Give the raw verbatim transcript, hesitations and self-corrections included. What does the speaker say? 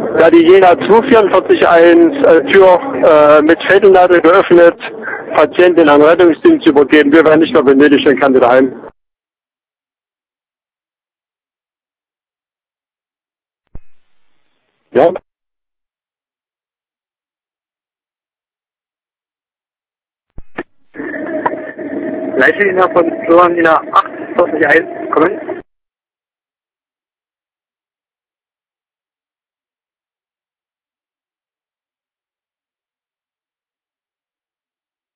Ja, die Jena zwei vier vier eins, äh, Tür äh, mit Fädelnadel geöffnet, Patientin an Rettungsdienst übergeben. Wir werden nicht mehr benötigt, dann kann sie daheim. Ja. Leitlinie von Johanna acht vier eins, kommen.